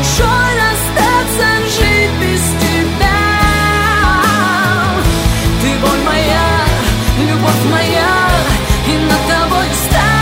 большой расстаться, жить без тебя. Ты боль моя, любовь моя, и над тобой стать.